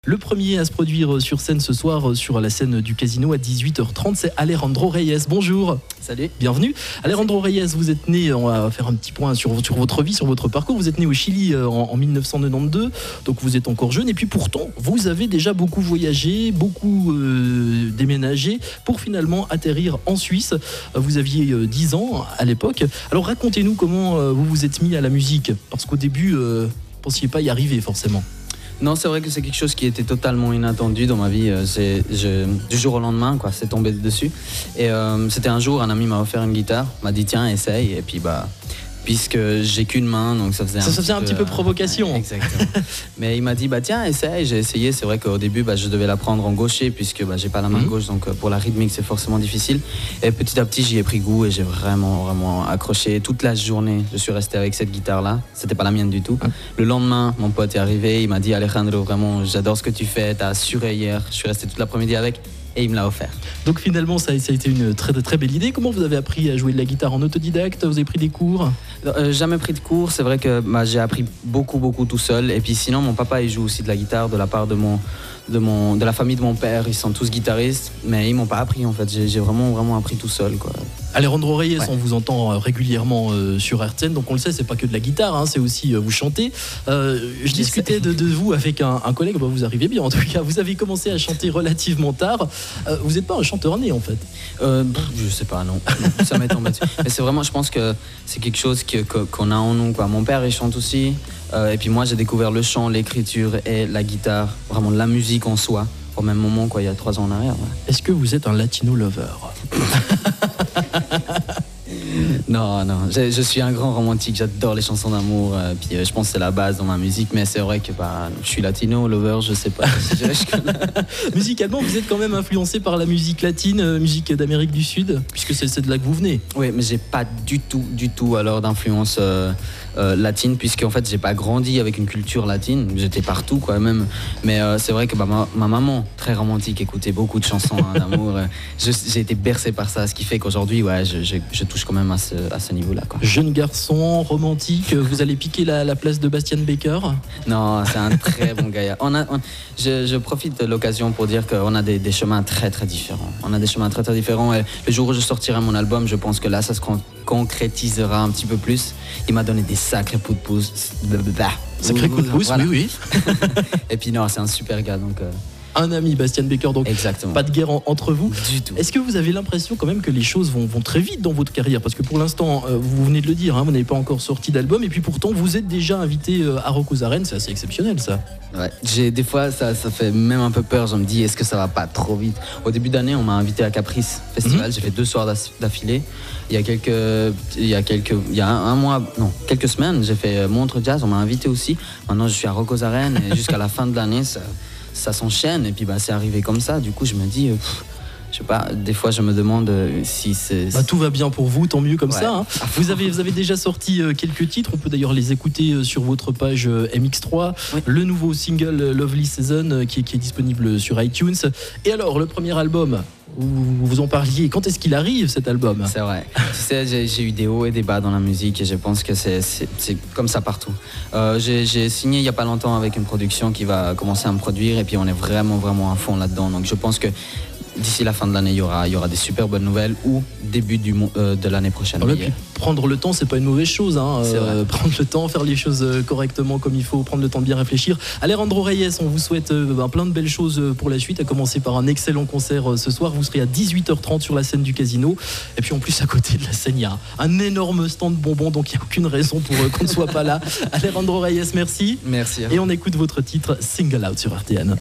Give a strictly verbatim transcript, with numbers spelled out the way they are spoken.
Le premier à se produire sur scène ce soir sur la scène du Casino à dix-huit heures trente, c'est Alejandro Reyes. Bonjour. Salut. Bienvenue. Alejandro Reyes, vous êtes né, on va faire un petit point sur, sur votre vie, sur votre parcours. Vous êtes né au Chili en, en mille neuf cent quatre-vingt-douze, donc vous êtes encore jeune. Et puis pourtant, vous avez déjà beaucoup voyagé, beaucoup euh, déménagé pour finalement atterrir en Suisse. Vous aviez euh, dix ans à l'époque. Alors racontez-nous comment euh, vous vous êtes mis à la musique. Parce qu'au début, euh, vous ne pensiez pas y arriver forcément. Non, c'est vrai que c'est quelque chose qui était totalement inattendu dans ma vie. C'est, je, du jour au lendemain, quoi, c'est tombé dessus. Et euh, c'était un jour, un ami m'a offert une guitare, m'a dit tiens, essaye. Et puis bah, puisque j'ai qu'une main, donc ça faisait ça, un, ça petit, faisait un peu, petit peu provocation. Euh, exactement. Mais il m'a dit bah tiens, essaye. J'ai essayé. C'est vrai qu'au début, bah, je devais l'apprendre en gaucher puisque bah, j'ai pas la main mmh. gauche, donc pour la rythmique c'est forcément difficile. Et petit à petit, j'y ai pris goût et j'ai vraiment vraiment accroché. Toute la journée, je suis resté avec cette guitare-là. C'était pas la mienne du tout. Mmh. Le lendemain, mon pote est arrivé, il m'a dit Alejandro, vraiment, j'adore ce que tu fais. T'as assuré hier. Je suis resté toute l'après-midi avec. Et il me l'a offert. Donc finalement, ça a, ça a été une très, très belle idée. Comment vous avez appris à jouer de la guitare en autodidacte? Vous avez pris des cours? euh, Jamais pris de cours. C'est vrai que bah, j'ai appris beaucoup, beaucoup tout seul. Et puis sinon, mon papa, il joue aussi de la guitare de la part de mon, de mon, de la famille de mon père. Ils sont tous guitaristes, mais ils m'ont pas appris en fait. J'ai, j'ai vraiment, vraiment appris tout seul, quoi. Alejandro Reyes, ouais. On vous entend régulièrement euh, sur R T N, donc on le sait, c'est pas que de la guitare, hein, c'est aussi euh, vous chantez. Euh, je discutais de, de vous avec un, un collègue, bah, vous arrivez bien en tout cas, vous avez commencé à chanter relativement tard. Euh, vous n'êtes pas un chanteur né en fait? euh, Je sais pas, non, non ça m'est tombé dessus. Mais c'est vraiment, je pense que c'est quelque chose que, que, qu'on a en nous, quoi. Mon père il chante aussi, euh, et puis moi j'ai découvert le chant, l'écriture et la guitare, vraiment la musique en soi, au même moment, quoi, il y a trois ans en arrière. Ouais. Est-ce que vous êtes un latino lover? Non, non, je, je suis un grand romantique, j'adore les chansons d'amour, euh, puis euh, je pense que c'est la base dans ma musique, mais c'est vrai que bah, je suis latino, lover, je sais pas. Si je, je connais. Musicalement, vous êtes quand même influencé par la musique latine, euh, musique d'Amérique du Sud, puisque c'est, c'est de là que vous venez. Oui, mais j'ai pas du tout, du tout alors d'influence euh, euh, latine, puisque en fait j'ai pas grandi avec une culture latine, j'étais partout quoi même, mais euh, c'est vrai que bah, ma, ma maman, très romantique, écoutait beaucoup de chansons hein, d'amour, euh, je, j'ai été bercé par ça, ce qui fait qu'aujourd'hui ouais, je, je, je touche quand même à ce, à ce niveau-là, quoi. Jeune garçon, romantique, vous allez piquer la, la place de Bastian Baker? Non, c'est un très bon gars. On a, on, je, je profite de l'occasion pour dire qu'on a des, des chemins très très différents. On a des chemins très très différents et le jour où je sortirai mon album, je pense que là, ça se con- concrétisera un petit peu plus. Il m'a donné des sacrés coups de pouce. Sacrés coups de pouce, voilà. Oui, oui. Et puis non, c'est un super gars, donc... Euh... Un ami, Bastian Baker, donc exactement. Pas de guerre en, entre vous. Du tout. Est-ce que vous avez l'impression quand même que les choses vont, vont très vite dans votre carrière? Parce que pour l'instant, euh, vous venez de le dire, hein, vous n'avez pas encore sorti d'album, et puis pourtant vous êtes déjà invité euh, à Rock aux Arènes, c'est assez exceptionnel ça. Ouais, j'ai, des fois ça, ça fait même un peu peur, je me dis est-ce que ça va pas trop vite? Au début d'année, on m'a invité à Caprice Festival, mm-hmm. J'ai fait deux soirs d'affilée. Il y a quelques, il y a quelques, il y a un, un mois, non, quelques semaines, j'ai fait Montre Jazz, on m'a invité aussi. Maintenant, je suis à Rock aux Arènes et jusqu'à la fin de l'année, ça... ça s'enchaîne et puis bah, c'est arrivé comme ça. Du coup, je me dis, euh, pff, je sais pas, des fois, je me demande euh, si c'est... Bah, tout va bien pour vous, tant mieux comme ouais. ça. Hein. Vous, avez, vous avez déjà sorti euh, quelques titres, on peut d'ailleurs les écouter euh, sur votre page euh, M X trois. Oui. Le nouveau single euh, Lovely Season euh, qui, est, qui est disponible sur iTunes. Et alors, le premier album, vous, vous en parliez, quand est-ce qu'il arrive cet album? C'est vrai. Tu sais, j'ai, j'ai eu des hauts et des bas dans la musique et je pense que c'est, c'est, c'est comme ça partout. Euh, j'ai, j'ai signé il n'y a pas longtemps avec une production qui va commencer à me produire et puis on est vraiment, vraiment à fond là-dedans. Donc je pense que d'ici la fin de l'année, il y aura, il y aura des super bonnes nouvelles ou début du, euh, de l'année prochaine. Alors, puis, prendre le temps, c'est pas une mauvaise chose. Hein. C'est euh, prendre le temps, faire les choses correctement comme il faut, prendre le temps de bien réfléchir. Alejandro Reyes, on vous souhaite euh, ben, plein de belles choses pour la suite, à commencer par un excellent concert euh, ce soir. Vous serez à dix-huit heures trente sur la scène du Casino. Et puis en plus, à côté de la scène, il y a un énorme stand de bonbons, donc il n'y a aucune raison pour euh, qu'on ne soit pas là. Alejandro Reyes, merci. Merci. Et on écoute votre titre Single Out sur R T N.